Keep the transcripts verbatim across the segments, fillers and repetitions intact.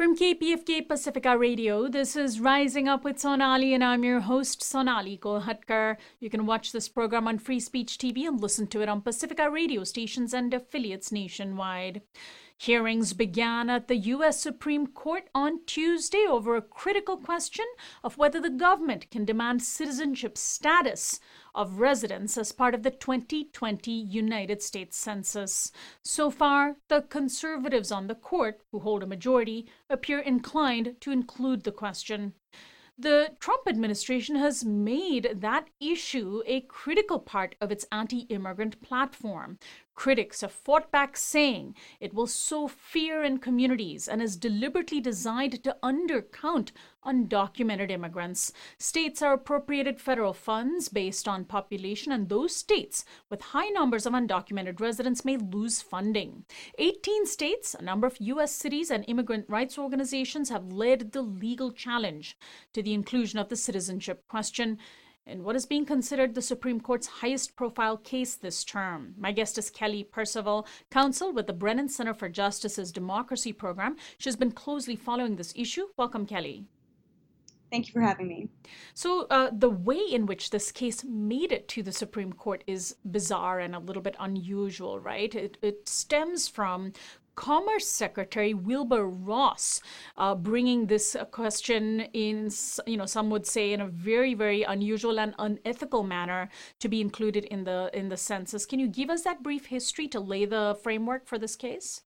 From K P F K Pacifica Radio, this is Rising Up with Sonali, and I'm your host, Sonali Kolhatkar. You can watch this program on Free Speech T V and listen to it on Pacifica radio stations and affiliates nationwide. Hearings began at the U S Supreme Court on Tuesday over a critical question of whether the government can demand citizenship status of residents as part of the twenty twenty United States Census. So far, the conservatives on the court, who hold a majority, appear inclined to include the question. The Trump administration has made that issue a critical part of its anti-immigrant platform. Critics have fought back, saying it will sow fear in communities and is deliberately designed to undercount undocumented immigrants. States are appropriated federal funds based on population, and those states with high numbers of undocumented residents may lose funding. eighteen states, a number of U S cities, and immigrant rights organizations have led the legal challenge to the inclusion of the citizenship question in what is being considered the Supreme Court's highest profile case this term. My guest is Kelly Percival, counsel with the Brennan Center for Justice's Democracy Program. She's been closely following this issue. Welcome, Kelly. Thank you for having me. So uh, the way in which this case made it to the Supreme Court is bizarre and a little bit unusual, right? It, it stems from Commerce Secretary Wilbur Ross uh, bringing this uh, question in, you know, some would say in a very, very unusual and unethical manner to be included in the in the census. Can you give us that brief history to lay the framework for this case?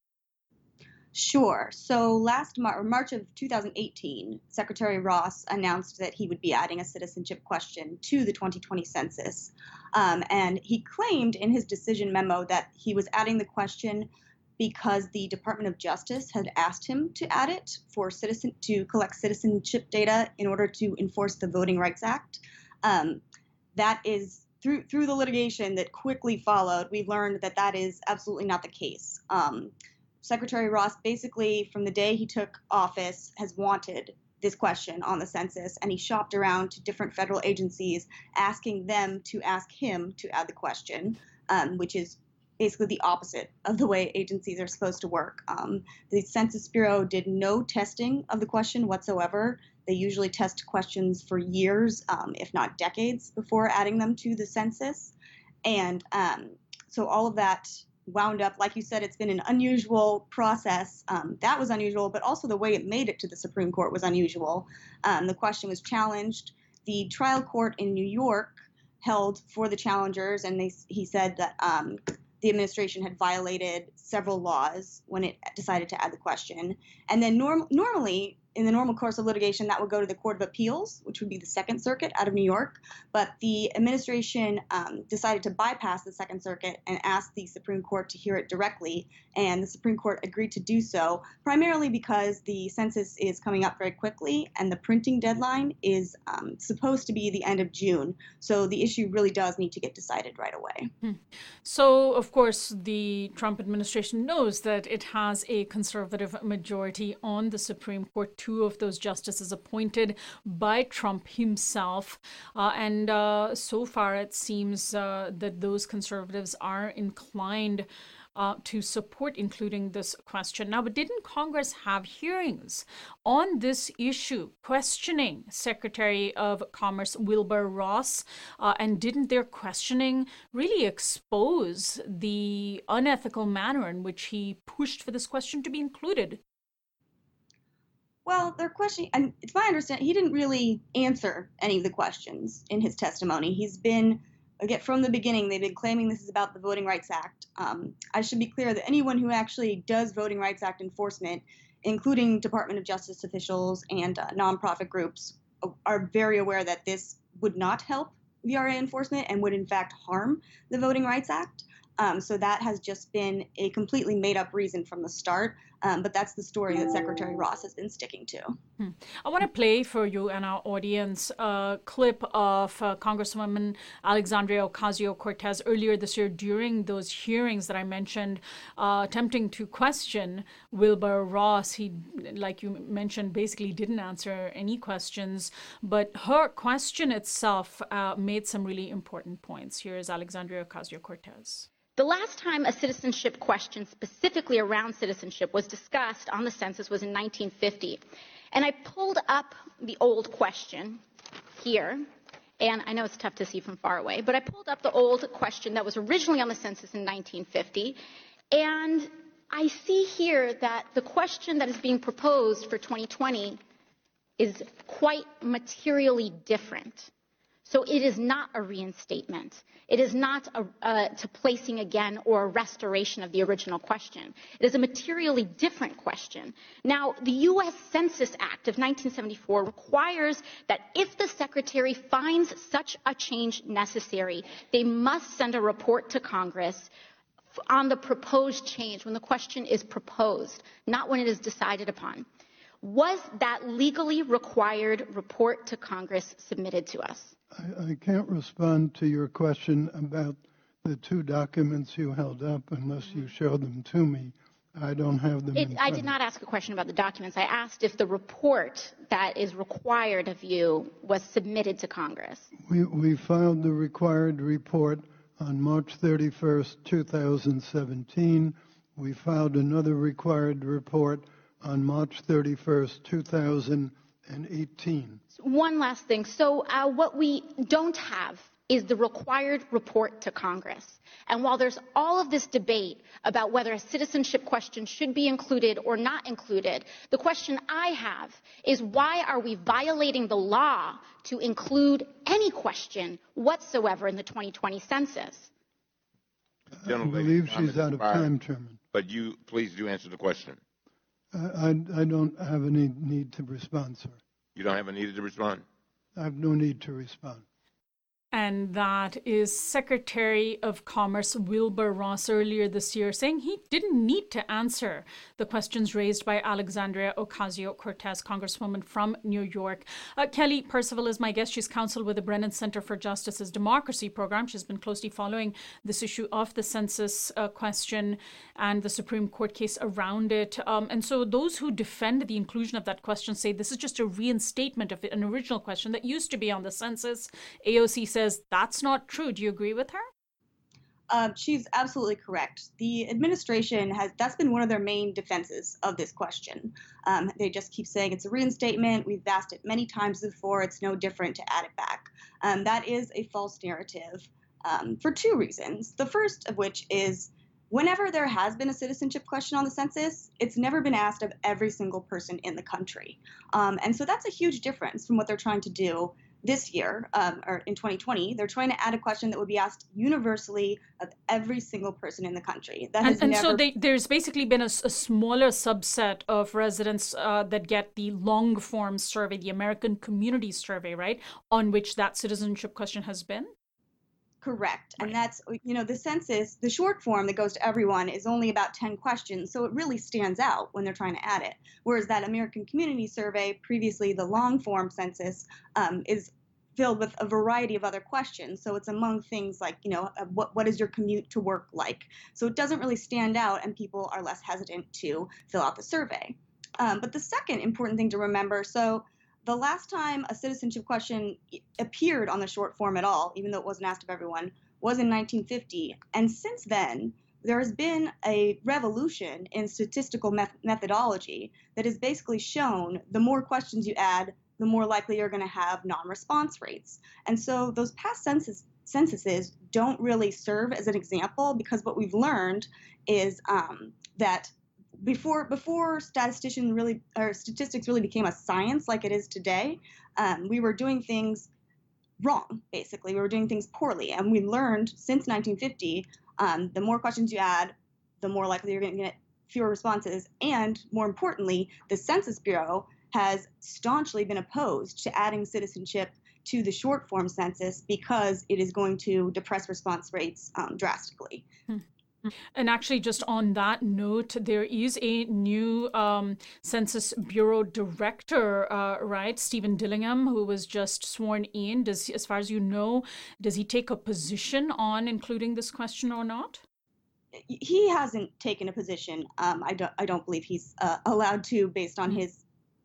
Sure. So last Mar- March of two thousand eighteen, Secretary Ross announced that he would be adding a citizenship question to the twenty twenty census. Um, and he claimed in his decision memo that he was adding the question because the Department of Justice had asked him to add it for citizen to collect citizenship data in order to enforce the Voting Rights Act. Um, that is through through the litigation that quickly followed, we learned that that is absolutely not the case. Um, Secretary Ross, basically from the day he took office, has wanted this question on the census, and he shopped around to different federal agencies asking them to ask him to add the question, um, which is basically the opposite of the way agencies are supposed to work. Um, the Census Bureau did no testing of the question whatsoever. They usually test questions for years, um, if not decades, before adding them to the census. And um, so all of that wound up, like you said, it's been an unusual process. Um, that was unusual, but also the way it made it to the Supreme Court was unusual. Um, the question was challenged. The trial court in New York held for the challengers, and they, he said that um, the administration had violated several laws when it decided to add the question. And then norm- normally, in the normal course of litigation, that would go to the Court of Appeals, which would be the Second Circuit out of New York. But the administration um, decided to bypass the Second Circuit and ask the Supreme Court to hear it directly. And the Supreme Court agreed to do so, primarily because the census is coming up very quickly, and the printing deadline is um, supposed to be the end of June. So the issue really does need to get decided right away. Hmm. So, of course, the Trump administration knows that it has a conservative majority on the Supreme Court. Two of those justices appointed by Trump himself. Uh, and uh, so far, it seems uh, that those conservatives are inclined uh, to support including this question. Now, but didn't Congress have hearings on this issue, questioning Secretary of Commerce Wilbur Ross? Uh, and didn't their questioning really expose the unethical manner in which he pushed for this question to be included? Well, their question, and it's my understanding, he didn't really answer any of the questions in his testimony. He's been, again, from the beginning, they've been claiming this is about the Voting Rights Act. Um, I should be clear that anyone who actually does Voting Rights Act enforcement, including Department of Justice officials and uh, nonprofit groups, are very aware that this would not help V R A enforcement and would in fact harm the Voting Rights Act. Um, so that has just been a completely made-up reason from the start. Um, but that's the story that Secretary Ross has been sticking to. Hmm. I want to play for you and our audience a clip of uh, Congresswoman Alexandria Ocasio-Cortez earlier this year during those hearings that I mentioned, uh, attempting to question Wilbur Ross. He, like you mentioned, basically didn't answer any questions, but her question itself uh, made some really important points. Here is Alexandria Ocasio-Cortez. The last time a citizenship question specifically around citizenship was discussed on the census was in nineteen fifty. And I pulled up the old question here, and I know it's tough to see from far away, but I pulled up the old question that was originally on the census in nineteen fifty, and I see here that the question that is being proposed for twenty twenty is quite materially different. So it is not a reinstatement. It is not a, uh, to placing again or a restoration of the original question. It is a materially different question. Now, the U S Census Act of nineteen seventy-four requires that if the Secretary finds such a change necessary, they must send a report to Congress on the proposed change when the question is proposed, not when it is decided upon. Was that legally required report to Congress submitted to us? I, I can't respond to your question about the two documents you held up unless you show them to me. I don't have them. It, in I did not ask a question about the documents. I asked if the report that is required of you was submitted to Congress. We, we filed the required report on March thirty-first, two thousand seventeen. We filed another required report on March thirty-first, two thousand eighteen. One last thing. So uh, what we don't have is the required report to Congress. And while there's all of this debate about whether a citizenship question should be included or not included, the question I have is why are we violating the law to include any question whatsoever in the twenty twenty census? I believe she's out of time, Chairman. But you, please do answer the question. I, I, I don't have any need to respond, sir. You don't have a need to respond? I have no need to respond. And that is Secretary of Commerce Wilbur Ross earlier this year saying he didn't need to answer the questions raised by Alexandria Ocasio-Cortez, Congresswoman from New York. Uh, Kelly Percival is my guest. She's counsel with the Brennan Center for Justice's Democracy Program. She's been closely following this issue of the census uh, question and the Supreme Court case around it. Um, and so those who defend the inclusion of that question say this is just a reinstatement of an original question that used to be on the census. A O C says that's not true. Do you agree with her? Uh, she's absolutely correct. The administration has, that's been one of their main defenses of this question. Um, they just keep saying it's a reinstatement. We've asked it many times before. It's no different to add it back. Um, that is a false narrative um, for two reasons. The first of which is whenever there has been a citizenship question on the census, it's never been asked of every single person in the country. Um, and so that's a huge difference from what they're trying to do this year, um, or in twenty twenty. They're trying to add a question that would be asked universally of every single person in the country. That has and and never... so they, there's basically been a, a smaller subset of residents uh, that get the long form survey, the American Community Survey, right, on which that citizenship question has been? Correct. And that's, you know, the census, the short form that goes to everyone is only about ten questions. So it really stands out when they're trying to add it. Whereas that American Community Survey, previously the long form census, um, is filled with a variety of other questions. So it's among things like, you know, uh, what, what is your commute to work like? So it doesn't really stand out and people are less hesitant to fill out the survey. Um, but the second important thing to remember, so the last time a citizenship question appeared on the short form at all, even though it wasn't asked of everyone, was in nineteen fifty. And since then, there has been a revolution in statistical me- methodology that has basically shown the more questions you add, the more likely you're going to have non-response rates. And so those past census, censuses don't really serve as an example because what we've learned is um, that Before before statistician really or statistics really became a science like it is today, um, we were doing things wrong. Basically, we were doing things poorly, and we learned since nineteen fifty, um, the more questions you add, the more likely you're going to get fewer responses. And more importantly, the Census Bureau has staunchly been opposed to adding citizenship to the short form census because it is going to depress response rates um, drastically. Hmm. And actually, just on that note, there is a new um, Census Bureau director, uh, right, Stephen Dillingham, who was just sworn in. Does, as far as you know, does he take a position on including this question or not? He hasn't taken a position. Um, I don't. I don't believe he's uh, allowed to, based on his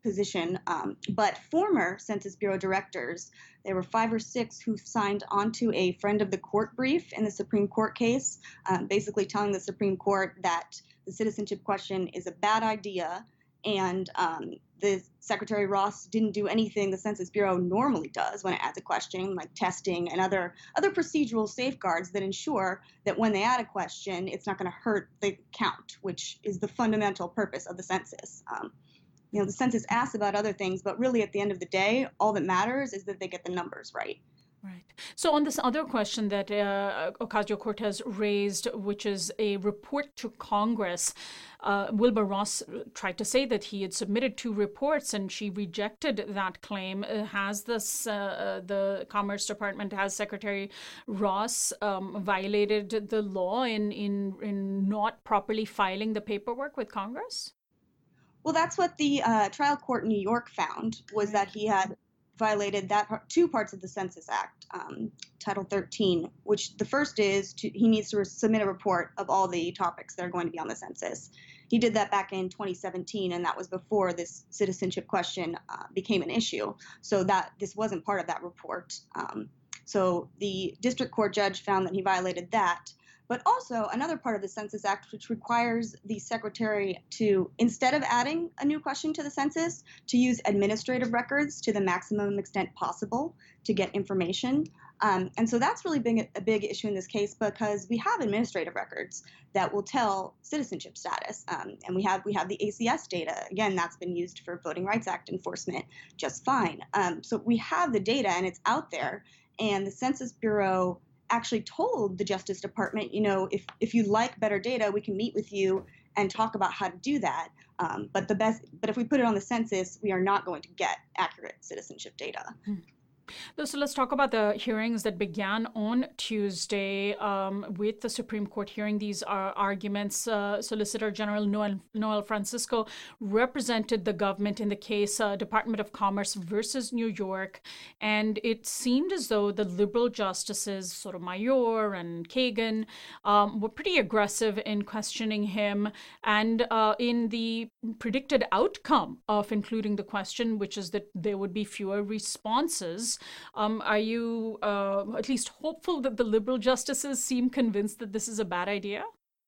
position, um, but former Census Bureau directors, there were five or six who signed onto a friend of the court brief in the Supreme Court case, um, basically telling the Supreme Court that the citizenship question is a bad idea, and um, the Secretary Ross didn't do anything the Census Bureau normally does when it adds a question, like testing and other other procedural safeguards that ensure that when they add a question, it's not going to hurt the count, which is the fundamental purpose of the census. Um, you know, the census asks about other things, but really at the end of the day, all that matters is that they get the numbers right. Right. So on this other question that uh, Ocasio-Cortez raised, which is a report to Congress, uh, Wilbur Ross tried to say that he had submitted two reports and she rejected that claim. Uh, has this, uh, the Commerce Department, has Secretary Ross um, violated the law in, in, in not properly filing the paperwork with Congress? Well, that's what the uh, trial court in New York found, was that he had violated that part, two parts of the Census Act, um, Title thirteen, which the first is to, he needs to submit a report of all the topics that are going to be on the census. He did that back in twenty seventeen, and that was before this citizenship question uh, became an issue. So that this wasn't part of that report. Um, so the district court judge found that he violated that. But also another part of the Census Act, which requires the secretary to, instead of adding a new question to the census, to use administrative records to the maximum extent possible to get information. Um, and so that's really been a big issue in this case, because we have administrative records that will tell citizenship status. Um, and we have we have the A C S data. Again, that's been used for Voting Rights Act enforcement just fine. Um, so we have the data and it's out there. And the Census Bureau actually told the Justice Department, you know, if, if you'd like better data, we can meet with you and talk about how to do that. Um, but the best, but if we put it on the census, we are not going to get accurate citizenship data. Hmm. So let's talk about the hearings that began on Tuesday um, with the Supreme Court hearing these uh, arguments. Uh, Solicitor General Noel, Noel Francisco represented the government in the case uh, Department of Commerce versus New York. And it seemed as though the liberal justices, Sotomayor and Kagan, um, were pretty aggressive in questioning him. And uh, in the predicted outcome of including the question, which is that there would be fewer responses, Um, are you uh, at least hopeful that the liberal justices seem convinced that this is a bad idea?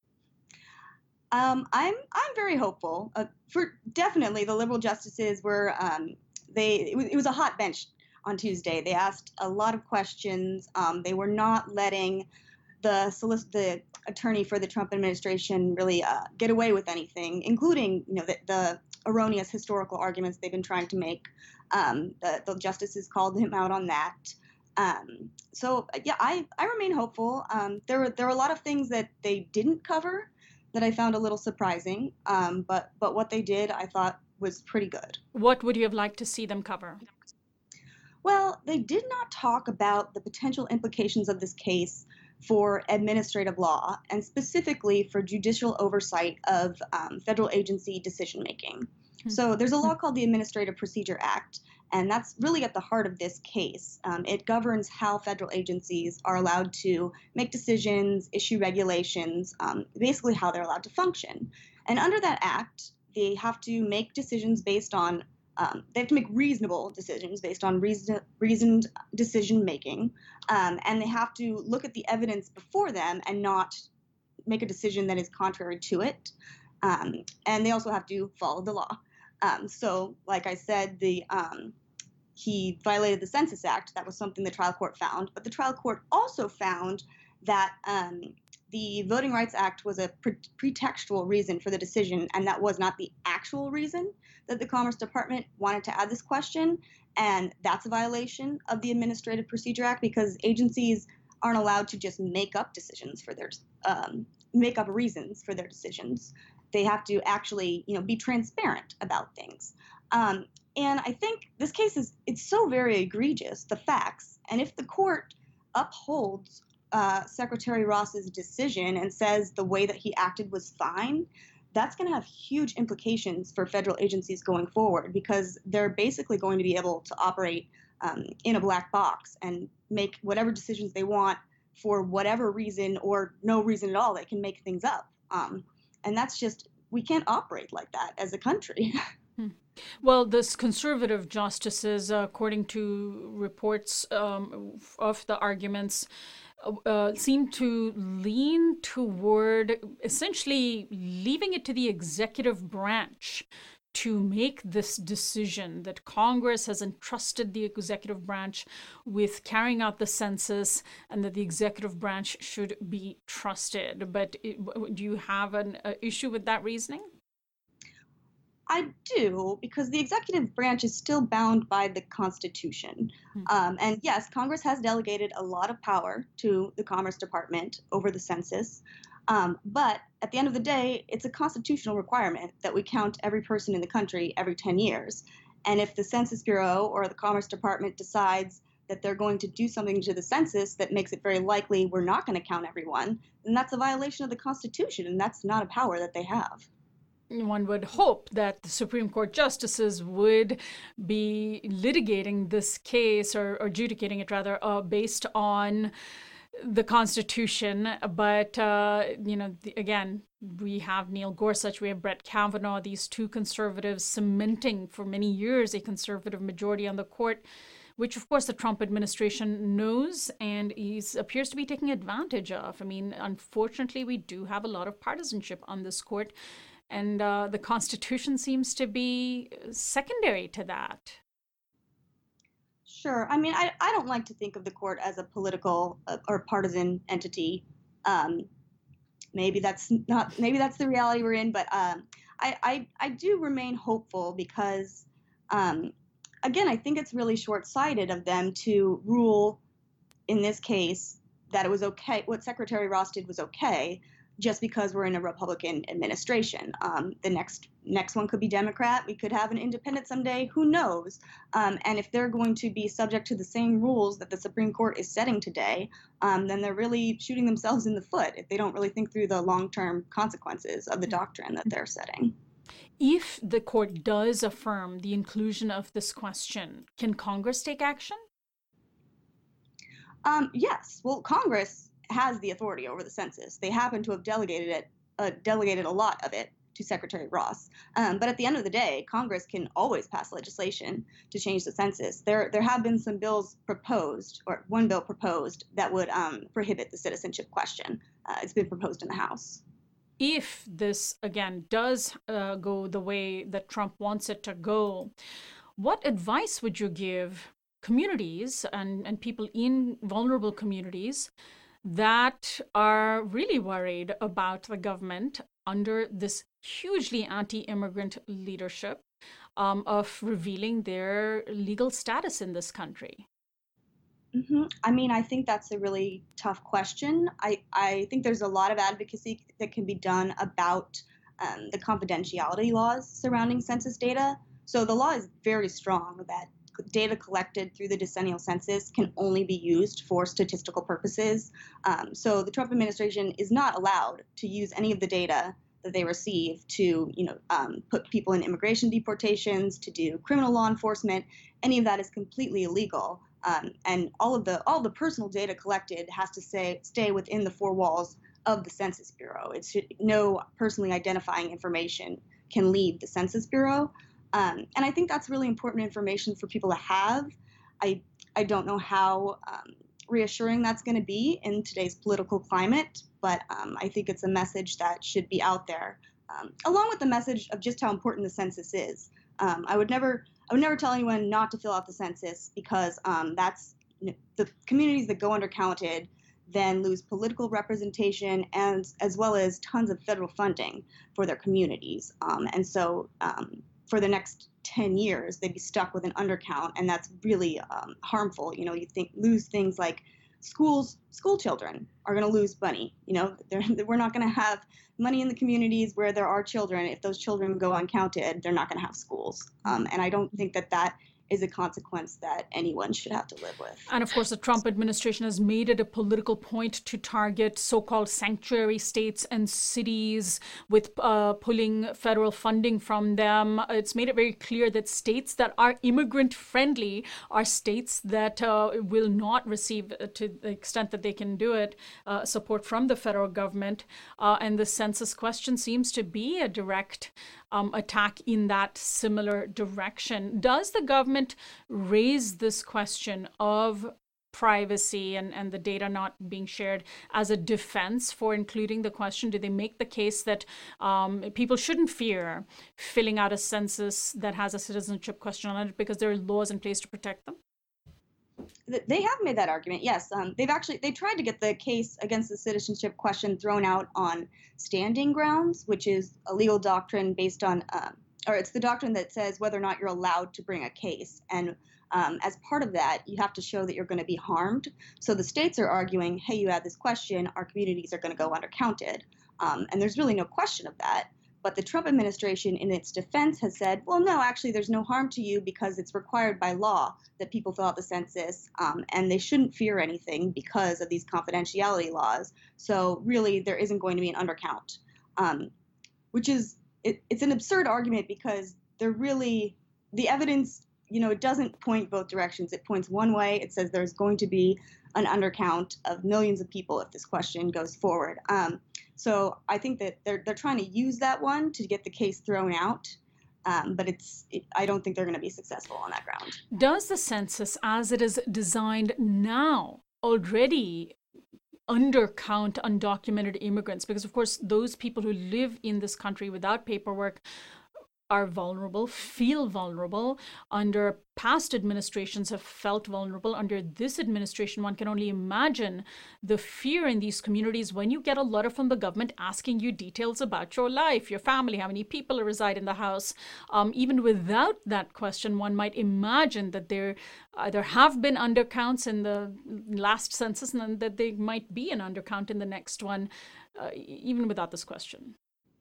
Um, I'm I'm very hopeful. Uh, for definitely, the liberal justices were um, they. It was, it was a hot bench on Tuesday. They asked a lot of questions. Um, they were not letting the solic- the attorney for the Trump administration really uh, get away with anything, including you know the, the erroneous historical arguments they've been trying to make. Um, the, the justices called him out on that. Um, so yeah, I, I remain hopeful. Um, there were there were a lot of things that they didn't cover that I found a little surprising. Um, but but what they did, I thought was pretty good. What would you have liked to see them cover? Well, they did not talk about the potential implications of this case for administrative law, and specifically for judicial oversight of um, federal agency decision making. So there's a law called the Administrative Procedure Act, and that's really at the heart of this case. Um, it governs how federal agencies are allowed to make decisions, issue regulations, um, basically how they're allowed to function. And under that act, they have to make decisions based on, um, they have to make reasonable decisions based on reason, reasoned decision making, um, and they have to look at the evidence before them and not make a decision that is contrary to it. Um, and they also have to follow the law. Um, so, like I said, the um, he violated the Census Act. That was something the trial court found. But the trial court also found that um, the Voting Rights Act was a pre- pretextual reason for the decision, and that was not the actual reason that the Commerce Department wanted to add this question. And that's a violation of the Administrative Procedure Act, because agencies aren't allowed to just make up decisions for their um, make up reasons for their decisions. They have to actually, you know, be transparent about things. Um, and I think this case is, it's so very egregious, the facts. And if the court upholds uh, Secretary Ross's decision and says the way that he acted was fine, that's going to have huge implications for federal agencies going forward, because they're basically going to be able to operate um, in a black box and make whatever decisions they want for whatever reason or no reason at all. They can make things up. Um, And that's just, we can't operate like that as a country. Well, this conservative justices, uh, according to reports um, of the arguments, uh, seem to lean toward essentially leaving it to the executive branch to make this decision, that Congress has entrusted the executive branch with carrying out the census and that the executive branch should be trusted. But it, do you have an uh, issue with that reasoning? I do, because the executive branch is still bound by the Constitution. Hmm. Um, and yes, Congress has delegated a lot of power to the Commerce Department over the census. Um, but at the end of the day, it's a constitutional requirement that we count every person in the country every ten years. And if the Census Bureau or the Commerce Department decides that they're going to do something to the census that makes it very likely we're not going to count everyone, then that's a violation of the Constitution, and that's not a power that they have. One would hope that the Supreme Court justices would be litigating this case, or, or adjudicating it rather, uh, based on the Constitution. But, uh, you know, the, again, we have Neil Gorsuch, we have Brett Kavanaugh, these two conservatives cementing for many years a conservative majority on the court, which, of course, the Trump administration knows and is, appears to be taking advantage of. I mean, unfortunately, we do have a lot of partisanship on this court. And uh, the Constitution seems to be secondary to that. Sure. I mean, I, I don't like to think of the court as a political uh, or partisan entity. Um, maybe that's not, maybe that's the reality we're in, but um, I, I, I do remain hopeful because, um, again, I think it's really short-sighted of them to rule, in this case, that it was okay, what Secretary Ross did was okay, just because we're in a Republican administration. Um, the next next one could be Democrat. We could have an independent someday. Who knows? Um, and if they're going to be subject to the same rules that the Supreme Court is setting today, um, then they're really shooting themselves in the foot if they don't really think through the long-term consequences of the doctrine that they're setting. If the court does affirm the inclusion of this question, can Congress take action? Um, yes. Well, Congress has the authority over the census. They happen to have delegated it, uh, delegated a lot of it to Secretary Ross. Um, but at the end of the day, Congress can always pass legislation to change the census. There, there have been some bills proposed, or one bill proposed, that would um, prohibit the citizenship question. Uh, it's been proposed in the House. If this, again, does uh, go the way that Trump wants it to go, what advice would you give communities and, and people in vulnerable communities that are really worried about the government under this hugely anti-immigrant leadership um, of revealing their legal status in this country? Mm-hmm. I mean, I think that's a really tough question. I, I think there's a lot of advocacy that can be done about um, the confidentiality laws surrounding census data. So the law is very strong that data collected through the decennial census can only be used for statistical purposes. Um, so the Trump administration is not allowed to use any of the data that they receive to, you know, um, put people in immigration deportations, to do criminal law enforcement. Any of that is completely illegal. Um, and all of the all the personal data collected has to say stay within the four walls of the Census Bureau. It should, no personally identifying information can leave the Census Bureau. Um, and I think that's really important information for people to have. I, I don't know how um, reassuring that's going to be in today's political climate, but um, I think it's a message that should be out there, um, along with the message of just how important the census is. Um, I would never, I would never tell anyone not to fill out the census because um, that's you know, the communities that go undercounted then lose political representation and as well as tons of federal funding for their communities. Um, and so. Um, For the next ten years, they'd be stuck with an undercount, and that's really um, harmful. You know, you think lose things like schools. School children are going to lose money. You know, we're not going to have money in the communities where there are children. If those children go uncounted, they're not going to have schools. Um, and I don't think that that is a consequence that anyone should have to live with. And of course, the Trump administration has made it a political point to target so-called sanctuary states and cities with uh, pulling federal funding from them. It's made it very clear that states that are immigrant-friendly are states that uh, will not receive, uh, to the extent that they can do it, uh, support from the federal government. Uh, and the census question seems to be a direct um, attack in that similar direction. Does the government raise this question of privacy and, and the data not being shared as a defense for including the question? Do they make the case that um, people shouldn't fear filling out a census that has a citizenship question on it because there are laws in place to protect them? They have made that argument, yes. Um, they've actually, they tried to get the case against the citizenship question thrown out on standing grounds, which is a legal doctrine based on, um, or it's the doctrine that says whether or not you're allowed to bring a case. And um, as part of that, you have to show that you're going to be harmed. So the states are arguing, hey, you had this question, our communities are going to go undercounted. Um, and there's really no question of that. But the Trump administration, in its defense, has said, well, no, actually, there's no harm to you because it's required by law that people fill out the census, um, and they shouldn't fear anything because of these confidentiality laws. So really, there isn't going to be an undercount, um, which is, it, it's an absurd argument because they're really, the evidence, you know, it doesn't point both directions. It points one way. It says there's going to be an undercount of millions of people if this question goes forward. Um, So I think that they're they're trying to use that one to get the case thrown out, um, but it's it, I don't think they're going to be successful on that ground. Does the census, as it is designed now, already undercount undocumented immigrants? Because of course, those people who live in this country without paperwork are vulnerable, feel vulnerable. Under past administrations have felt vulnerable. Under this administration, one can only imagine the fear in these communities when you get a letter from the government asking you details about your life, your family, how many people reside in the house. Um, even without that question, one might imagine that there either have been undercounts in the last census and that there might be an undercount in the next one, uh, even without this question.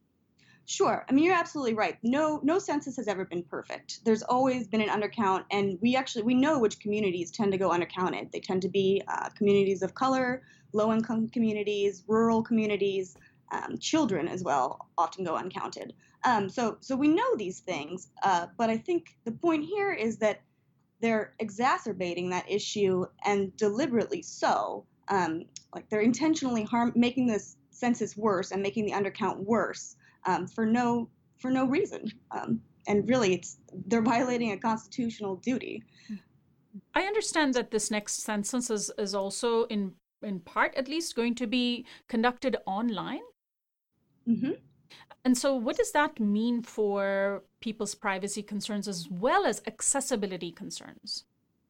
Sure. I mean, you're absolutely right. No, no census has ever been perfect. There's always been an undercount, and we actually we know which communities tend to go undercounted. They tend to be uh, communities of color, low-income communities, rural communities, um, children as well often go uncounted. Um, so, so we know these things, uh, but I think the point here is that they're exacerbating that issue, and deliberately so. Um, like they're intentionally harm making this census worse and making the undercount worse. Um, for no for no reason, um, and really, it's they're violating a constitutional duty. I understand that this next census is, is also in in part, at least, going to be conducted online. Mm-hmm. And so, what does that mean for people's privacy concerns as well as accessibility concerns?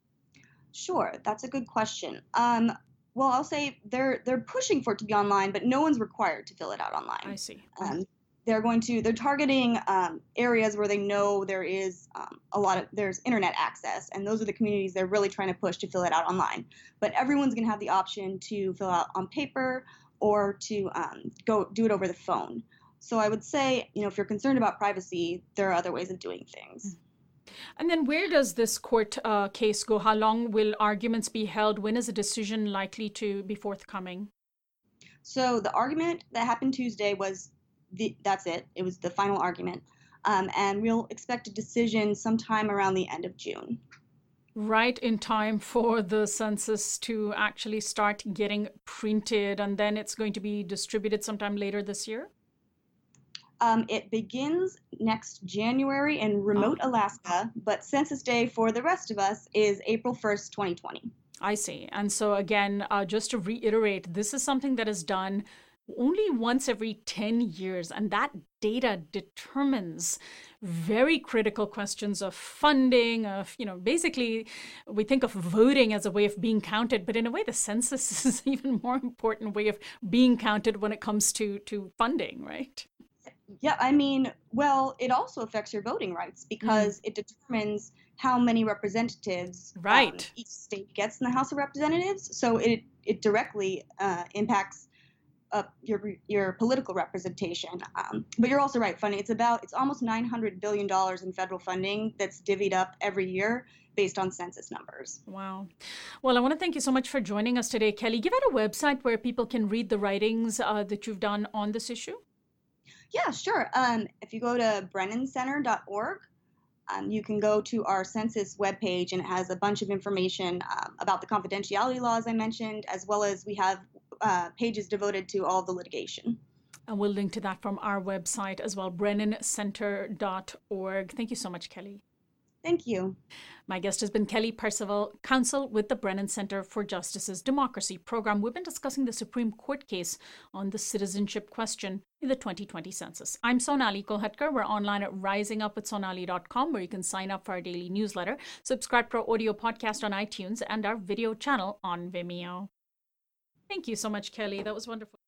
Sure, that's a good question. Um, well, I'll say they're they're pushing for it to be online, but no one's required to fill it out online. I see. Um, They're going to, they're targeting um, areas where they know there is um, a lot of, there's internet access, and those are the communities they're really trying to push to fill it out online. But everyone's going to have the option to fill out on paper or to um, go do it over the phone. So I would say, you know, if you're concerned about privacy, there are other ways of doing things. And then where does this court uh, case go? How long will arguments be held? When is a decision likely to be forthcoming? So the argument that happened Tuesday was The, that's it. It was the final argument. Um, and we'll expect a decision sometime around the end of June. Right in time for the census to actually start getting printed, and then it's going to be distributed sometime later this year? Um, it begins next January in remote oh. Alaska, but Census Day for the rest of us is April first, twenty twenty. I see. And so again, uh, just to reiterate, this is something that is done only once every ten years, and that data determines very critical questions of funding, of, you know, basically we think of voting as a way of being counted, but in a way the census is an even more important way of being counted when it comes to, to funding, right? Yeah, I mean, well, it also affects your voting rights because mm. it determines how many representatives right. um, each state gets in the House of Representatives. So it, it directly uh, impacts up your your political representation. Um, but you're also right, funding. It's about it's almost nine hundred billion dollars in federal funding that's divvied up every year based on census numbers. Wow. Well, I want to thank you so much for joining us today, Kelly. Give out a website where people can read the writings uh, that you've done on this issue. Yeah, sure. Um, if you go to brennan center dot org, um, you can go to our census webpage, and it has a bunch of information um, about the confidentiality laws I mentioned, as well as we have uh, pages devoted to all the litigation. And we'll link to that from our website as well, brennan center dot org. Thank you so much, Kelly. Thank you. My guest has been Kelly Percival, counsel with the Brennan Center for Justice's Democracy Program. We've been discussing the Supreme Court case on the citizenship question in the twenty twenty census. I'm Sonali Kolhatkar. We're online at rising up with sonali dot com, where you can sign up for our daily newsletter, subscribe to our audio podcast on iTunes, and our video channel on Vimeo. Thank you so much, Kelly. That was wonderful.